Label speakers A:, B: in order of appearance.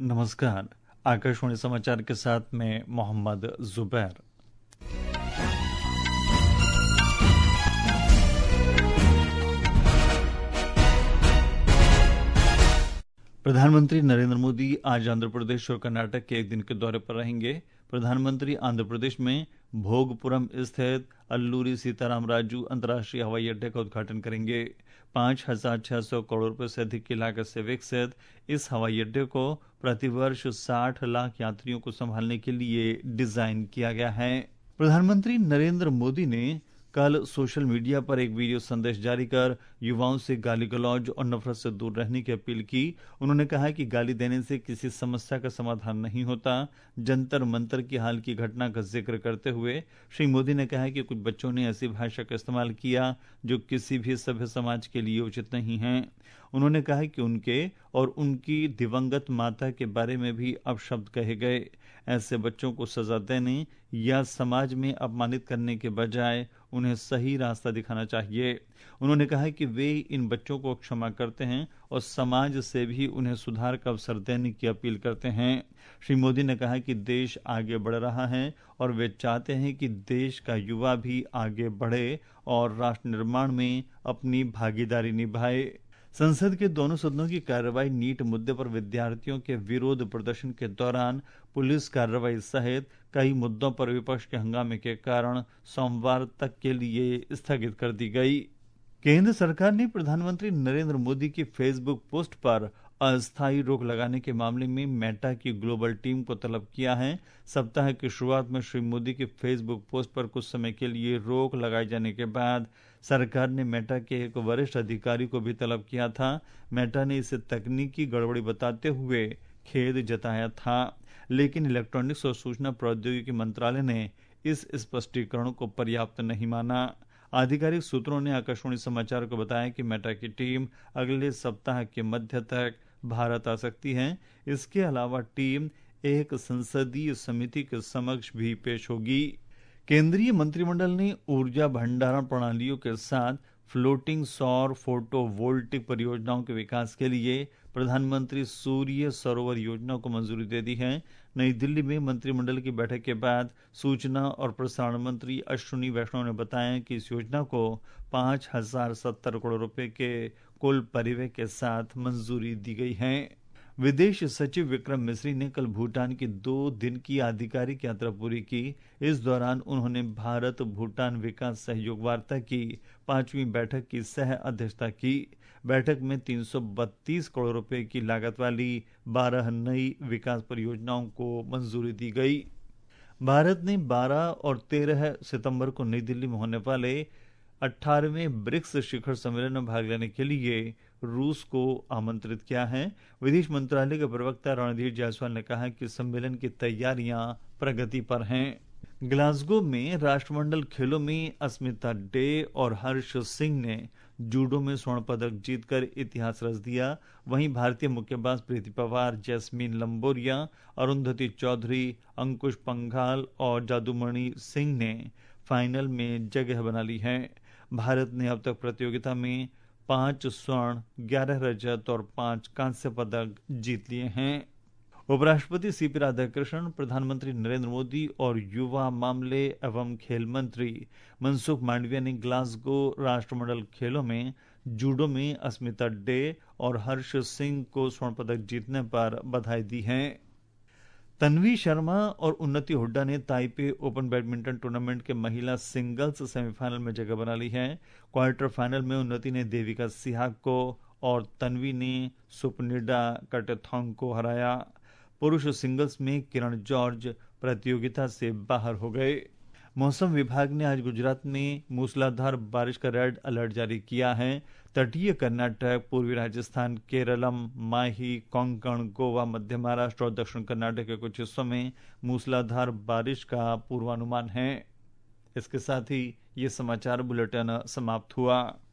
A: नमस्कार। आकाशवाणी समाचार के साथ मैं मोहम्मद जुबैर। प्रधानमंत्री नरेंद्र मोदी आज आंध्र प्रदेश और कर्नाटक के एक दिन के दौरे पर रहेंगे। प्रधानमंत्री आंध्र प्रदेश में भोगपुरम स्थित अल्लूरी सीताराम राजू अंतर्राष्ट्रीय हवाई अड्डे का उद्घाटन करेंगे। 5,600 करोड़ रुपए से अधिक की लागत से विकसित इस हवाई अड्डे को प्रतिवर्ष 60 लाख यात्रियों को संभालने के लिए डिजाइन किया गया है। प्रधानमंत्री नरेंद्र मोदी ने कल सोशल मीडिया पर एक वीडियो संदेश जारी कर युवाओं से गाली गलौज और नफरत से दूर रहने की अपील की। उन्होंने कहा कि गाली देने से किसी समस्या का समाधान नहीं होता। जंतर मंतर की हाल की घटना का जिक्र करते हुए श्री मोदी ने कहा कि कुछ बच्चों ने ऐसी भाषा का इस्तेमाल किया जो किसी भी सभ्य समाज के लिए उचित नहीं है। उन्होंने कहा कि उनके और उनकी दिवंगत माता के बारे में भी अपशब्द कहे गए। ऐसे बच्चों को सजा देने या समाज में अपमानित करने के बजाय उन्हें सही रास्ता दिखाना चाहिए। उन्होंने कहा कि वे इन बच्चों को क्षमा करते हैं और समाज से भी उन्हें सुधार का अवसर देने की अपील करते हैं। श्री मोदी ने कहा कि देश आगे बढ़ रहा है और वे चाहते हैं कि देश का युवा भी आगे बढ़े और राष्ट्र निर्माण में अपनी भागीदारी निभाए। संसद के दोनों सदनों की कार्रवाई नीट मुद्दे पर विद्यार्थियों के विरोध प्रदर्शन के दौरान पुलिस कार्रवाई सहित कई मुद्दों पर विपक्ष के हंगामे के कारण सोमवार तक के लिए स्थगित कर दी गई। केंद्र सरकार ने प्रधानमंत्री नरेंद्र मोदी की फेसबुक पोस्ट पर अस्थायी रोक लगाने के मामले में मेटा की ग्लोबल टीम को तलब किया है। सप्ताह की शुरुआत में श्री मोदी की फेसबुक पोस्ट पर कुछ समय के लिए रोक लगाए जाने के बाद सरकार ने मेटा के एक वरिष्ठ अधिकारी को भी तलब किया था। मेटा ने इसे तकनीकी गड़बड़ी बताते हुए खेद जताया था, लेकिन इलेक्ट्रॉनिक्स और सूचना प्रौद्योगिकी मंत्रालय ने इस स्पष्टीकरण को पर्याप्त नहीं माना। आधिकारिक सूत्रों ने आकाशवाणी समाचार को बताया कि मेटा की टीम अगले सप्ताह के मध्य तक भारत आ सकती है। इसके अलावा टीम एक संसदीय समिति के समक्ष भी पेश होगी। केंद्रीय मंत्रिमंडल ने ऊर्जा भंडारण प्रणालियों के साथ फ्लोटिंग सौर फोटोवोल्टिक परियोजनाओं के विकास के लिए प्रधानमंत्री सूर्य सरोवर योजना को मंजूरी दे दी है। नई दिल्ली में मंत्रिमंडल की बैठक के बाद सूचना और प्रसारण मंत्री अश्विनी वैष्णव ने बताया कि इस योजना को 5,070 करोड़ रुपए के कुल परिव्यय के साथ मंजूरी दी गई है। विदेश सचिव विक्रम मिस्री ने कल भूटान की 2 दिन की आधिकारिक यात्रा पूरी की। इस दौरान उन्होंने भारत भूटान विकास सहयोग वार्ता की 5वीं बैठक की सह अध्यक्षता की। बैठक में 332 करोड़ रुपए की लागत वाली 12 नई विकास परियोजनाओं को मंजूरी दी गई। भारत ने 12 और 13 सितंबर को नई दिल्ली में होने वाले 18वें ब्रिक्स शिखर सम्मेलन में भाग लेने के लिए रूस को आमंत्रित किया है। विदेश मंत्रालय के प्रवक्ता रणधीर जायसवाल ने कहा कि सम्मेलन की तैयारियां प्रगति पर हैं। ग्लासगो में राष्ट्रमंडल खेलों में अस्मिता डे और हर्ष सिंह ने जूडो में स्वर्ण पदक जीतकर इतिहास रच दिया। वहीं भारतीय मुक्केबाज प्रीति पवार, जैस्मीन लंबोरिया, अरुंधति चौधरी, अंकुश पंघाल और जादूमणि सिंह ने फाइनल में जगह बना ली है। भारत ने अब तक प्रतियोगिता में 5 स्वर्ण, 11 रजत और 5 कांस्य पदक जीत लिए हैं। उपराष्ट्रपति सीपी राधाकृष्णन, प्रधानमंत्री नरेंद्र मोदी और युवा मामले एवं खेल मंत्री मनसुख मांडविया ने ग्लासगो राष्ट्रमंडल खेलों में जूडो में अस्मिता डे और हर्ष सिंह को स्वर्ण पदक जीतने पर बधाई दी है। तन्वी शर्मा और उन्नति हुड्डा ने ताइपे ओपन बैडमिंटन टूर्नामेंट के महिला सिंगल्स सेमीफाइनल में जगह बना ली है। क्वार्टर फाइनल में उन्नति ने देविका सिहाग को और तन्वी ने सुपनिडा कटेथोंग को हराया। पुरुष सिंगल्स में किरण जॉर्ज प्रतियोगिता से बाहर हो गए। मौसम विभाग ने आज गुजरात में मूसलाधार बारिश का रेड अलर्ट जारी किया है। तटीय कर्नाटक, पूर्वी राजस्थान, केरलम, माही, कोंकण, गोवा, मध्य महाराष्ट्र और दक्षिण कर्नाटक के कुछ हिस्सों में मूसलाधार बारिश का पूर्वानुमान है। इसके साथ ही ये समाचार बुलेटिन समाप्त हुआ।